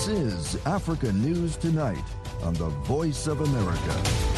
This is Africa News Tonight on the Voice of America.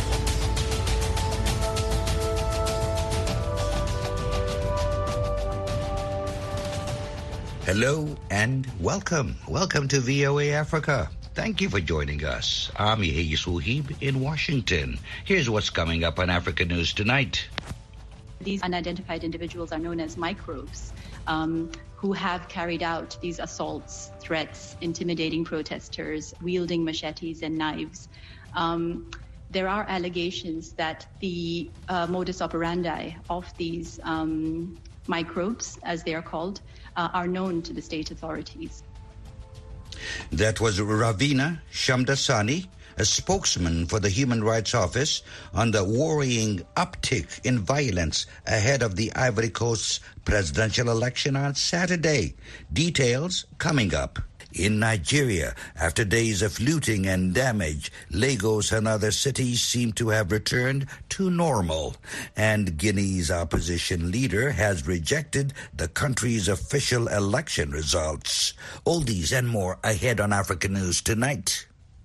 Hello and welcome. Welcome to VOA Africa. Thank you for joining us. I'm Yehia Suhib in Washington. Here's what's coming up on Africa News Tonight. These unidentified individuals are known as microbes, who have carried out these assaults, threats, intimidating protesters, wielding machetes and knives. There are allegations that the modus operandi of these microbes, as they are called, are known to the state authorities. That was Ravina Shamdasani, a spokesman for the Human Rights Office, on the worrying uptick in violence ahead of the Ivory Coast's presidential election on Saturday. Details coming up. In Nigeria, after days of looting and damage, Lagos and other cities seem to have returned to normal. And Guinea's opposition leader has rejected the country's official election results. All these and more ahead on Africa News Tonight.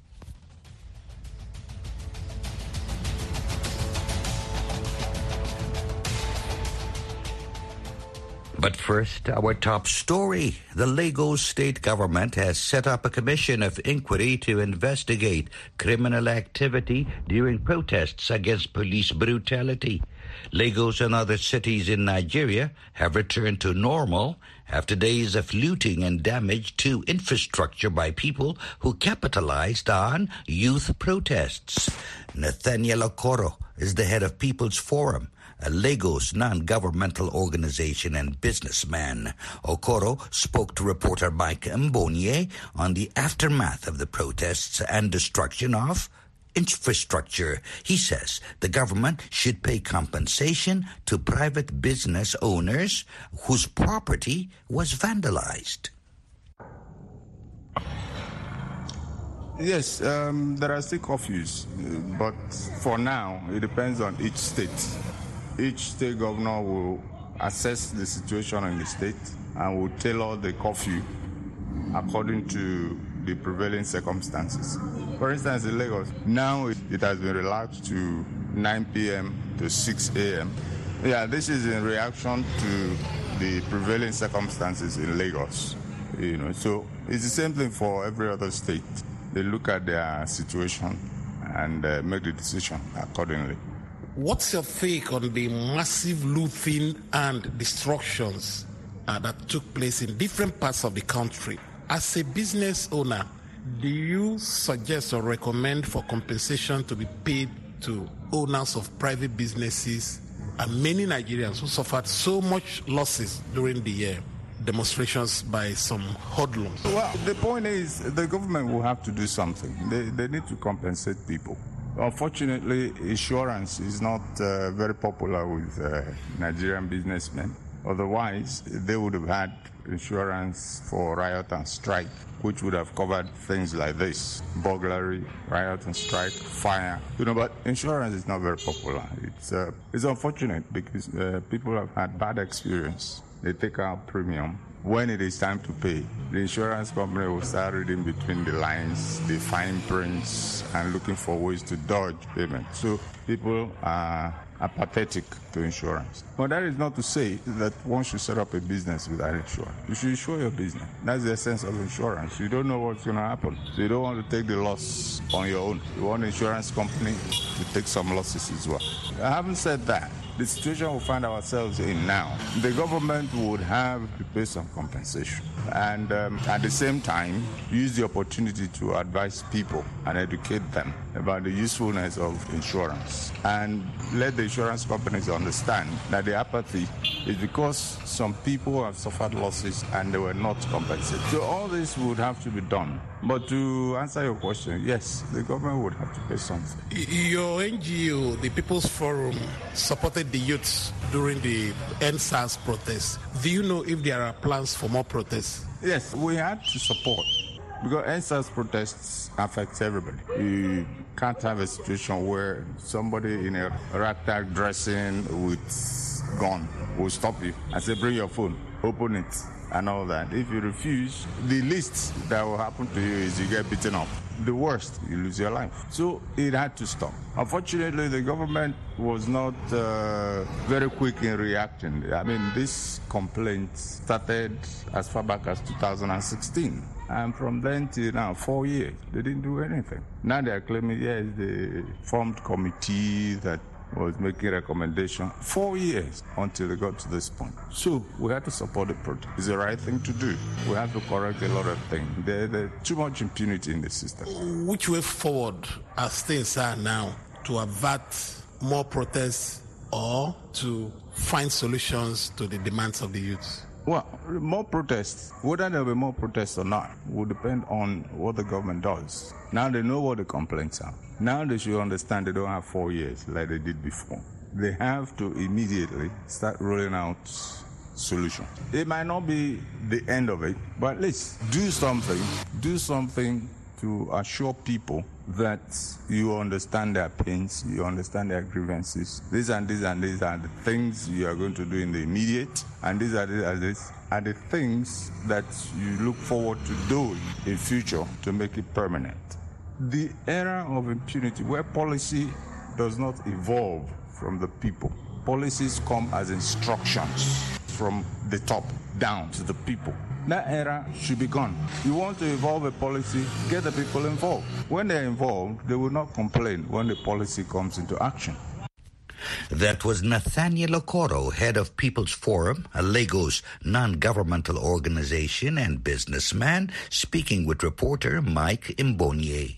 But first, our top story. The Lagos state government has set up a commission of inquiry to investigate criminal activity during protests against police brutality. Lagos and other cities in Nigeria have returned to normal after days of looting and damage to infrastructure by people who capitalized on youth protests. Nathaniel Okoro is the head of People's Forum, a Lagos non-governmental organization and businessman. Okoro spoke to reporter Mike Mbonye on the aftermath of the protests and destruction of infrastructure. He says the government should pay compensation to private business owners whose property was vandalized. Yes, there are still curfews, but for now, it depends on each state. Each state governor will assess the situation in the state and will tailor the curfew according to the prevailing circumstances. For instance, in Lagos, now it has been relaxed to 9 p.m. to 6 a.m. Yeah, this is in reaction to the prevailing circumstances in Lagos. So it's the same thing for every other state. They look at their situation and make the decision accordingly. What's your take on the massive looting and destructions that took place in different parts of the country? As a business owner, do you suggest or recommend for compensation to be paid to owners of private businesses and many Nigerians who suffered so much losses during the demonstrations by some hoodlums? Well, the point is the government will have to do something. They need to compensate people. Unfortunately, insurance is not very popular with Nigerian businessmen. Otherwise, they would have had insurance for riot and strike, which would have covered things like this: burglary, riot and strike, fire. But insurance is not very popular. It's unfortunate because people have had bad experience. They take out premium. When it is time to pay, the insurance company will start reading between the lines, the fine prints, and looking for ways to dodge payment. So people are apathetic to insurance. But that is not to say that one should set up a business without insurance. You should insure your business. That's the essence of insurance. You don't know what's going to happen. So you don't want to take the loss on your own. You want the insurance company to take some losses as well. I haven't said that. The situation we find ourselves in now, the government would have to pay some compensation and at the same time use the opportunity to advise people and educate them about the usefulness of insurance and let the insurance companies understand that the apathy is because some people have suffered losses and they were not compensated. So all this would have to be done. But to answer your question, yes, the government would have to pay something. Your NGO, the People's Forum, supported the youths during the EndSARS protests. Do you know if there are plans for more protests? Yes, we had to support because EndSARS protests affect everybody. You can't have a situation where somebody in a ragtag dressing with gun will stop you and say, bring your phone, open it, and all that. If you refuse, the least that will happen to you is you get beaten up. The worst, you lose your life. So it had to stop. Unfortunately, the government was not very quick in reacting. I mean, this complaint started as far back as 2016. And from then till now, 4 years, they didn't do anything. Now they're claiming, yes, they formed committee that was making recommendation. 4 years until they got to this point. So we had to support the protest. It's the right thing to do. We have to correct a lot of things. There's too much impunity in the system. Which way forward, as things are now, to avert more protests or to find solutions to the demands of the youth? Well, more protests, whether there will be more protests or not, will depend on what the government does. Now they know what the complaints are. Now they should understand they don't have 4 years like they did before. They have to immediately start rolling out solutions. It might not be the end of it, but at least do something. Do something to assure people that you understand their pains, you understand their grievances. These and these and these are the things you are going to do in the immediate, and these are the things that you look forward to doing in future to make it permanent. The era of impunity where policy does not evolve from the people. Policies come as instructions from the top down to the people. That era should be gone. You want to evolve a policy, get the people involved. When they're involved, they will not complain when the policy comes into action. That was Nathaniel Okoro, head of People's Forum, a Lagos non-governmental organization and businessman, speaking with reporter Mike Imbonye.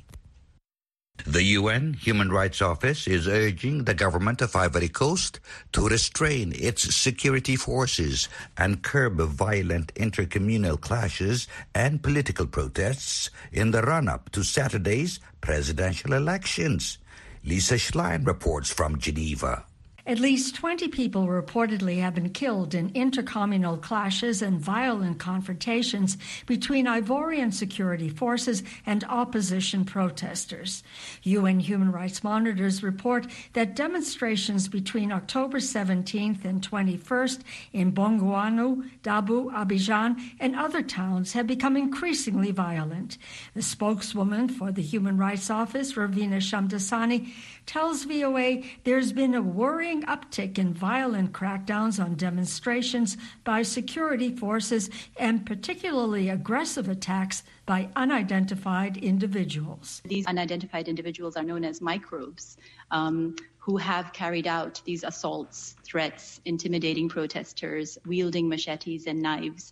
The UN Human Rights Office is urging the government of Ivory Coast to restrain its security forces and curb violent intercommunal clashes and political protests in the run-up to Saturday's presidential elections. Lisa Schlein reports from Geneva. At least 20 people reportedly have been killed in intercommunal clashes and violent confrontations between Ivorian security forces and opposition protesters. UN human rights monitors report that demonstrations between October 17th and 21st in Bongouanou, Dabu, Abidjan, and other towns have become increasingly violent. The spokeswoman for the Human Rights Office, Ravina Shamdasani, tells VOA there's been a worrying uptick in violent crackdowns on demonstrations by security forces and particularly aggressive attacks by unidentified individuals. These unidentified individuals are known as microbes, who have carried out these assaults, threats, intimidating protesters, wielding machetes and knives.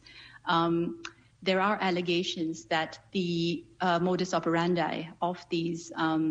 There are allegations that the modus operandi of these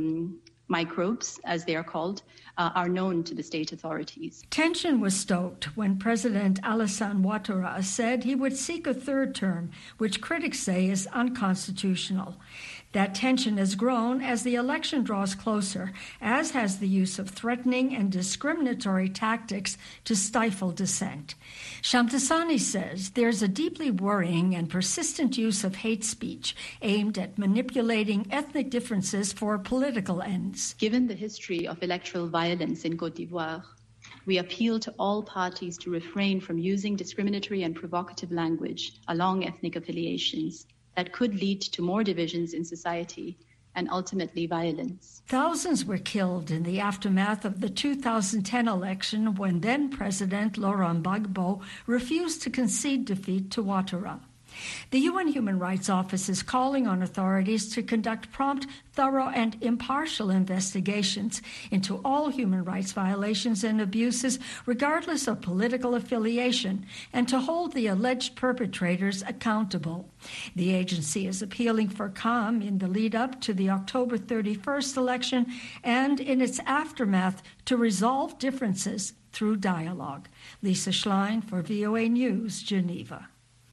microbes, as they are called, are known to the state authorities. Tension was stoked when President Alassane Ouattara said he would seek a third term, which critics say is unconstitutional. That tension has grown as the election draws closer, as has the use of threatening and discriminatory tactics to stifle dissent. Shamdasani says there's a deeply worrying and persistent use of hate speech aimed at manipulating ethnic differences for political ends. Given the history of electoral violence in Côte d'Ivoire, we appeal to all parties to refrain from using discriminatory and provocative language along ethnic affiliations that could lead to more divisions in society and ultimately violence. Thousands were killed in the aftermath of the 2010 election when then-President Laurent Gbagbo refused to concede defeat to Ouattara. The UN Human Rights Office is calling on authorities to conduct prompt, thorough, and impartial investigations into all human rights violations and abuses, regardless of political affiliation, and to hold the alleged perpetrators accountable. The agency is appealing for calm in the lead-up to the October 31st election and in its aftermath to resolve differences through dialogue. Lisa Schlein for VOA News, Geneva.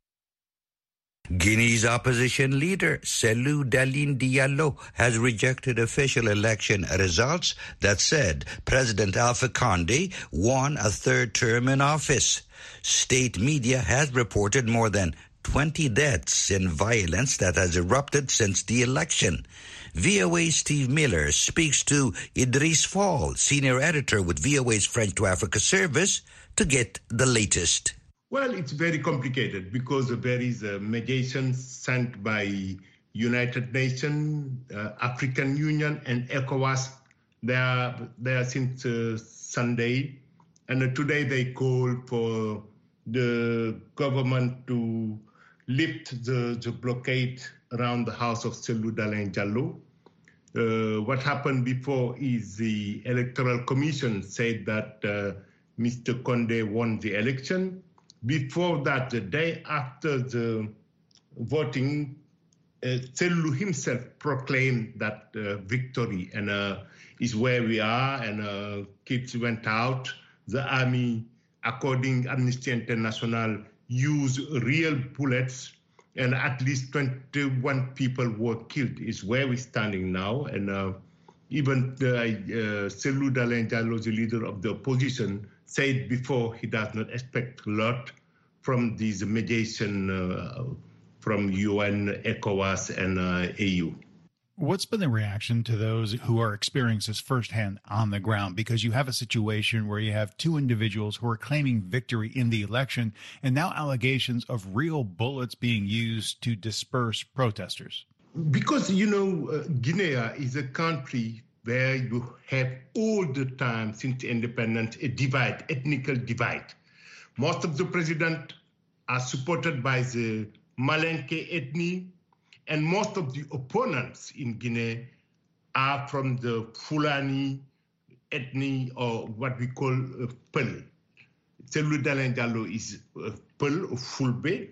Guinea's opposition leader, Cellou Dalein Diallo, has rejected official election results that said President Alpha Condé won a third term in office. State media has reported more than 20 deaths in violence that has erupted since the election. VOA's Steve Miller speaks to Idriss Fall, senior editor with VOA's French to Africa service, to get the latest. Well, it's very complicated because there is a mediation sent by United Nations, African Union, and ECOWAS. They are since Sunday, and today they call for the government to lift the blockade around the house of Cellou Dalein Diallo. What happened before is the Electoral Commission said that Mr. Condé won the election. Before that, the day after the voting, Cellou himself proclaimed that victory, and is where we are, and kids went out. The army, according to Amnesty International, used real bullets, and at least 21 people were killed, is where we're standing now. And even Cellou Dalein Diallo, the leader of the opposition, said before he does not expect a lot from these mediation from UN, ECOWAS, and AU. What's been the reaction to those who are experiencing this firsthand on the ground? Because you have a situation where you have two individuals who are claiming victory in the election, and now allegations of real bullets being used to disperse protesters. Because, Guinea is a country where you have all the time since independence a divide, ethnical divide. Most of the presidents are supported by the Malinke ethnic, and most of the opponents in Guinea are from the Fulani ethnic, or what we call Peul. Cellou Dalein Diallo is Peul or Fulbe,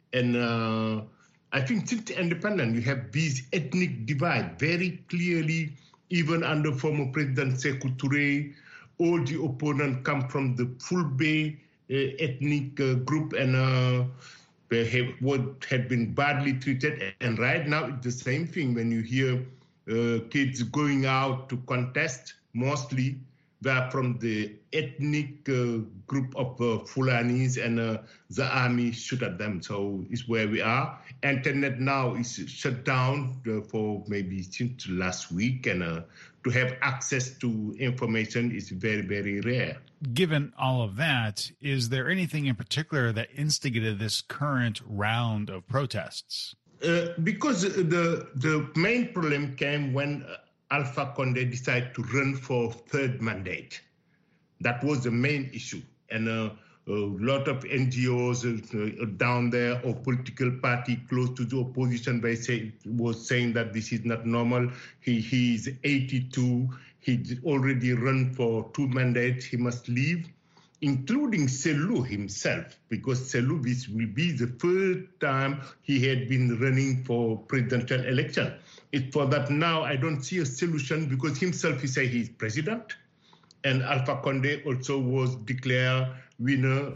and I think since independence you have these ethnic divide very clearly. Even under former President Sékou Touré, all the opponents come from the Fulbe ethnic group, and they had been badly treated. And right now it's the same thing. When you hear kids going out to contest, mostly they are from the ethnic group of Fulanis, and the army shoot at them. So it's where we are. Internet now is shut down for maybe since last week, and to have access to information is very, very rare. Given all of that, is there anything in particular that instigated this current round of protests? Because the main problem came when Alpha Condé decided to run for third mandate. That was the main issue. And a lot of NGOs down there, or political party close to the opposition, was saying that this is not normal. He is 82. He already run for 2 mandates. He must leave, including Cellou himself, because Cellou will be the first time he had been running for presidential election. It's for that now I don't see a solution, because himself he say he's president, and Alpha Condé also was declared winner.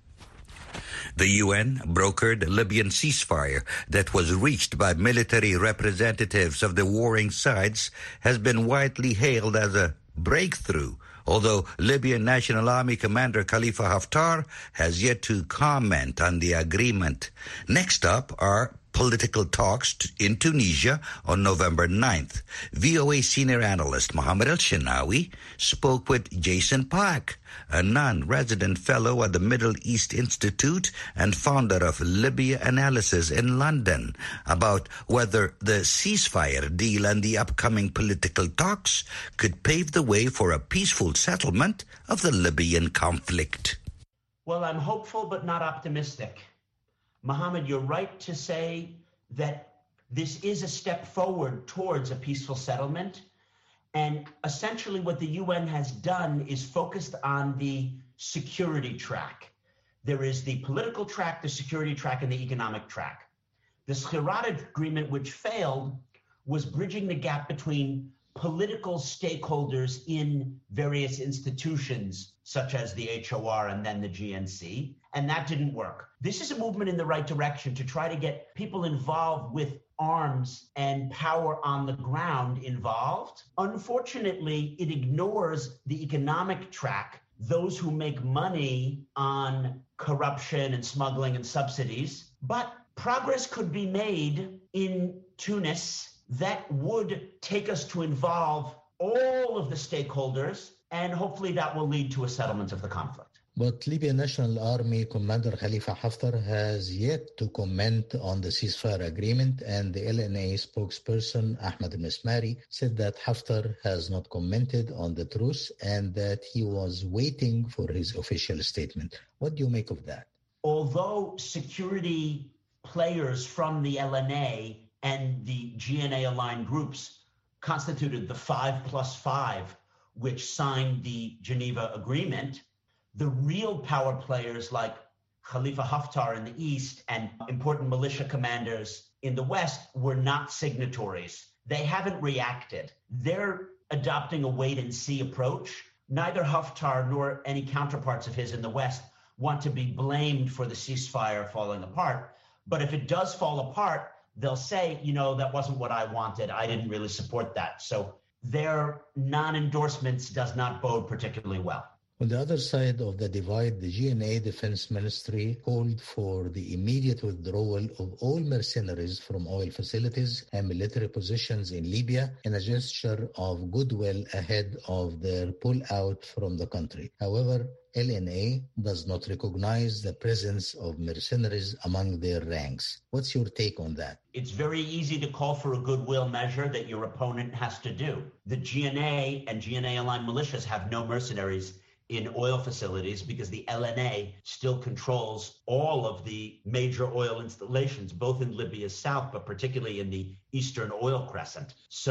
The UN brokered a Libyan ceasefire that was reached by military representatives of the warring sides has been widely hailed as a breakthrough, although Libyan National Army Commander Khalifa Haftar has yet to comment on the agreement. Next up are political talks in Tunisia on November 9th. VOA senior analyst Mohammed El-Shenawi spoke with Jason Park, a non-resident fellow at the Middle East Institute and founder of Libya Analysis in London, about whether the ceasefire deal and the upcoming political talks could pave the way for a peaceful settlement of the Libyan conflict. Well, I'm hopeful but not optimistic. Mohammed, you're right to say that this is a step forward towards a peaceful settlement. And essentially what the UN has done is focused on the security track. There is the political track, the security track, and the economic track. The Skhirat agreement, which failed, was bridging the gap between political stakeholders in various institutions, such as the HOR and then the GNC, and that didn't work. This is a movement in the right direction to try to get people involved with arms and power on the ground involved. Unfortunately, it ignores the economic track, those who make money on corruption and smuggling and subsidies. But progress could be made in Tunis that would take us to involve all of the stakeholders, and hopefully that will lead to a settlement of the conflict. But Libyan National Army Commander Khalifa Haftar has yet to comment on the ceasefire agreement, and the LNA spokesperson Ahmad Mesmari said that Haftar has not commented on the truce and that he was waiting for his official statement. What do you make of that? Although security players from the LNA and the GNA-aligned groups constituted the 5+5, which signed the Geneva Agreement, the real power players like Khalifa Haftar in the east and important militia commanders in the west were not signatories. They haven't reacted. They're adopting a wait-and-see approach. Neither Haftar nor any counterparts of his in the west want to be blamed for the ceasefire falling apart. But if it does fall apart, they'll say, that wasn't what I wanted. I didn't really support that. So their non-endorsements does not bode particularly well. On the other side of the divide, the GNA Defense Ministry called for the immediate withdrawal of all mercenaries from oil facilities and military positions in Libya in a gesture of goodwill ahead of their pull-out from the country. However, LNA does not recognize the presence of mercenaries among their ranks. What's your take on that? It's very easy to call for a goodwill measure that your opponent has to do. The GNA and GNA-aligned militias have no mercenaries in oil facilities because the LNA still controls all of the major oil installations, both in Libya's south, but particularly in the eastern oil crescent.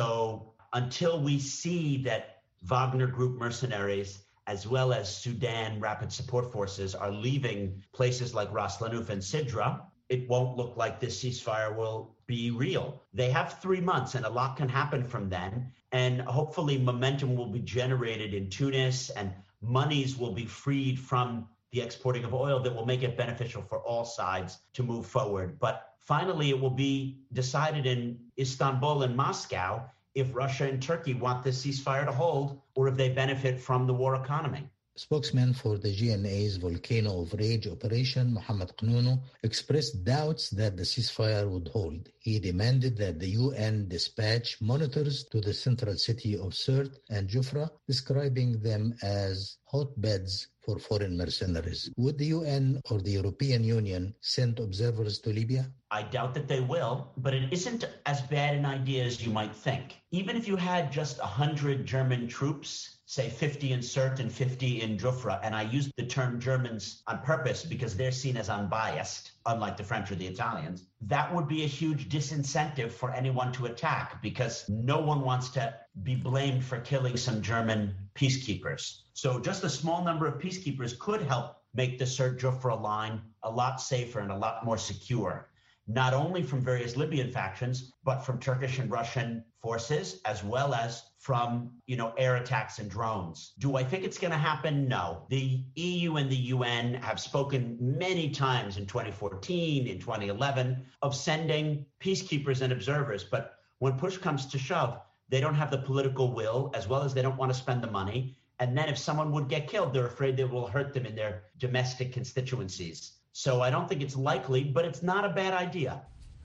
So until we see that Wagner Group mercenaries, as well as Sudan Rapid Support Forces, are leaving places like Ras Lanuf and Sidra, it won't look like this ceasefire will be real. They have 3 months and a lot can happen from then. And hopefully momentum will be generated in Tunis and monies will be freed from the exporting of oil that will make it beneficial for all sides to move forward. But finally, it will be decided in Istanbul and Moscow if Russia and Turkey want this ceasefire to hold or if they benefit from the war economy. Spokesman for the GNA's Volcano of Rage operation, Mohammed Qnounu, expressed doubts that the ceasefire would hold. He demanded that the UN dispatch monitors to the central city of Sirte and Jufra, describing them as hotbeds for foreign mercenaries. Would the UN or the European Union send observers to Libya? I doubt that they will, but it isn't as bad an idea as you might think. Even if you had just 100 German troops, say 50 in Sirte and 50 in Jufra, and I use the term Germans on purpose because they're seen as unbiased, unlike the French or the Italians, that would be a huge disincentive for anyone to attack because no one wants to be blamed for killing some German peacekeepers. So just a small number of peacekeepers could help make the Sirte-Jufra line a lot safer and a lot more secure, not only from various Libyan factions, but from Turkish and Russian forces, as well as from, air attacks and drones. Do I think it's going to happen? No. The EU and the UN have spoken many times in 2014, in 2011, of sending peacekeepers and observers. But when push comes to shove, they don't have the political will, as well as they don't want to spend the money. And then if someone would get killed, they're afraid they will hurt them in their domestic constituencies. So I don't think it's likely, but it's not a bad idea.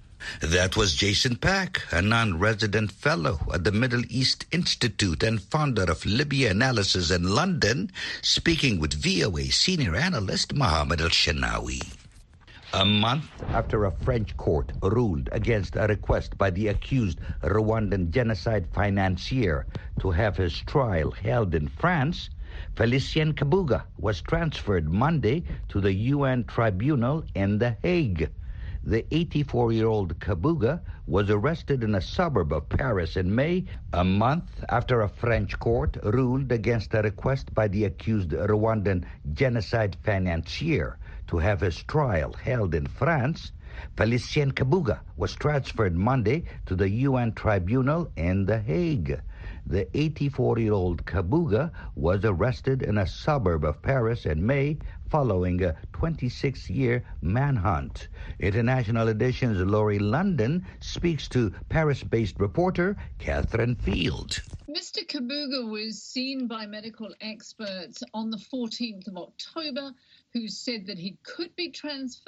That was Jason Pack, a non-resident fellow at the Middle East Institute and founder of Libya Analysis in London, speaking with VOA senior analyst Mohammed El-Shenawi. A month after a French court ruled against a request by the accused Rwandan genocide financier to have his trial held in France, Félicien Kabuga was transferred Monday to the UN tribunal in The Hague. The 84-year-old Kabuga was arrested in a suburb of Paris in May, a month after a French court ruled against a request by the accused Rwandan genocide financier to have his trial held in France. Félicien Kabuga was transferred Monday to the UN tribunal in The Hague. The 84-year-old Kabuga was arrested in a suburb of Paris in May following a 26-year manhunt. International Edition's Laurie London speaks to Paris-based reporter Catherine Field. Mr. Kabuga was seen by medical experts on the 14th of October who said that he could be transferred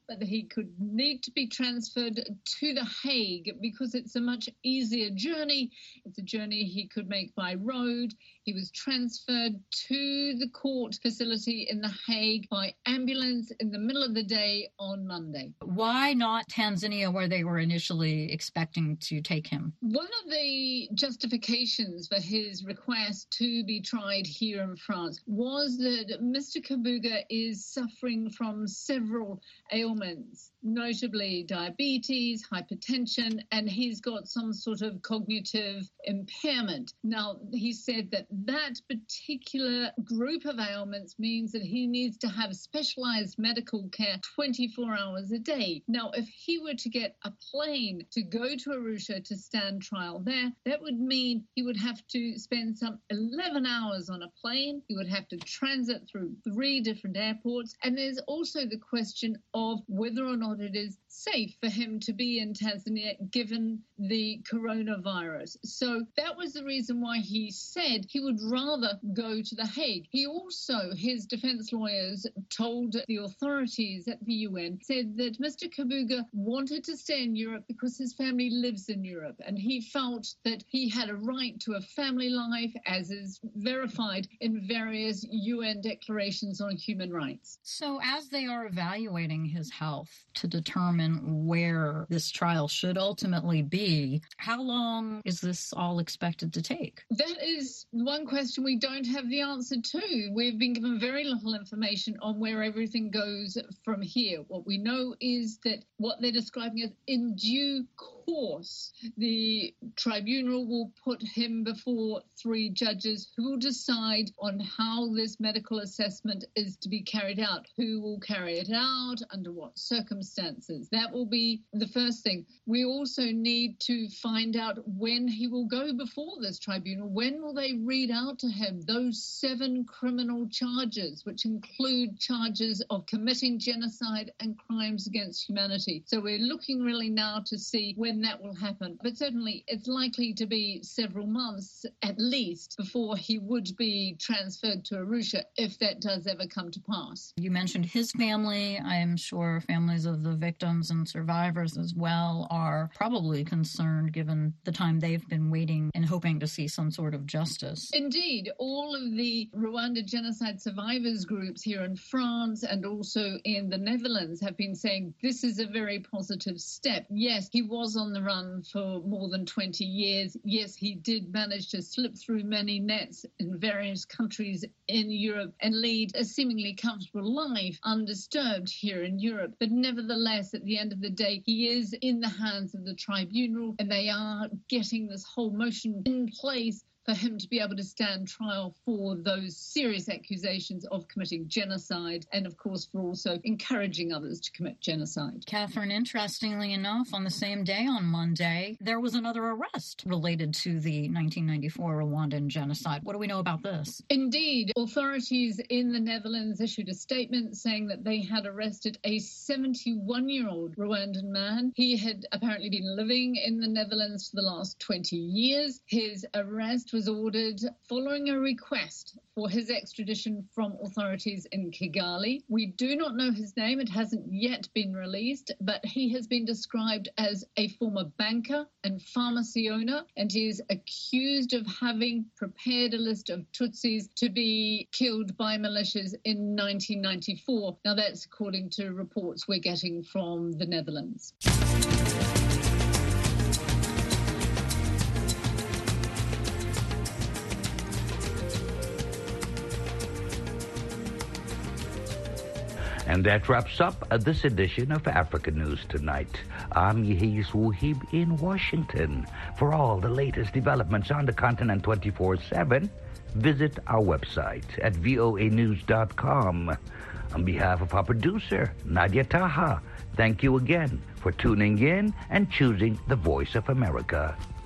but that he could need to be transferred to The Hague because it's a much easier journey. It's a journey he could make by road. He was transferred to the court facility in The Hague by ambulance in the middle of the day on Monday. Why not Tanzania, where they were initially expecting to take him? One of the justifications for his request to be tried here in France was that Mr. Kabuga is suffering from several ailments, notably diabetes, hypertension, and he's got some sort of cognitive impairment. Now, he said that that particular group of ailments means that he needs to have specialized medical care 24 hours a day. Now, if he were to get a plane to go to Arusha to stand trial there, that would mean he would have to spend some 11 hours on a plane. He would have to transit through 3 different airports. And there's also the question of whether or not it is safe for him to be in Tanzania given the coronavirus. So that was the reason why he said he would rather go to The Hague. He also, his defense lawyers told the authorities at the UN, said that Mr. Kabuga wanted to stay in Europe because his family lives in Europe, and he felt that he had a right to a family life, as is verified in various UN declarations on human rights. So as they are evaluating his health to determine where this trial should ultimately be, how long is this all expected to take? That is one question we don't have the answer to. We've been given very little information on where everything goes from here. What we know is that what they're describing as in due course, the tribunal will put him before 3 judges who will decide on how this medical assessment is to be carried out, who will carry it out, under what circumstances. That will be the first thing. We also need to find out when he will go before this tribunal. When will they read out to him those 7 criminal charges, which include charges of committing genocide and crimes against humanity? So we're looking really now to see when that will happen. But certainly it's likely to be several months at least before he would be transferred to Arusha, if that does ever come to pass. You mentioned his family. I am sure families of the victims and survivors as well are probably concerned given the time they've been waiting and hoping to see some sort of justice. Indeed, all of the Rwanda genocide survivors groups here in France and also in the Netherlands have been saying this is a very positive step. Yes, he was on the run for more than 20 years. Yes, he did manage to slip through many nets in various countries in Europe and lead a seemingly comfortable life undisturbed here in Europe. But nevertheless, at the end of the day, he is in the hands of the tribunal, and they are getting this whole motion in place for him to be able to stand trial for those serious accusations of committing genocide and, of course, for also encouraging others to commit genocide. Catherine, interestingly enough, on the same day on Monday, there was another arrest related to the 1994 Rwandan genocide. What do we know about this? Indeed, authorities in the Netherlands issued a statement saying that they had arrested a 71-year-old Rwandan man. He had apparently been living in the Netherlands for the last 20 years. His arrest was ordered following a request for his extradition from authorities in Kigali. We do not know his name. It hasn't yet been released, but he has been described as a former banker and pharmacy owner, and he is accused of having prepared a list of Tutsis to be killed by militias in 1994. Now, that's according to reports we're getting from the Netherlands. And that wraps up this edition of Africa News Tonight. I'm Yehis Wuhib in Washington. For all the latest developments on the continent 24/7, visit our website at voanews.com. On behalf of our producer, Nadia Taha, thank you again for tuning in and choosing the Voice of America.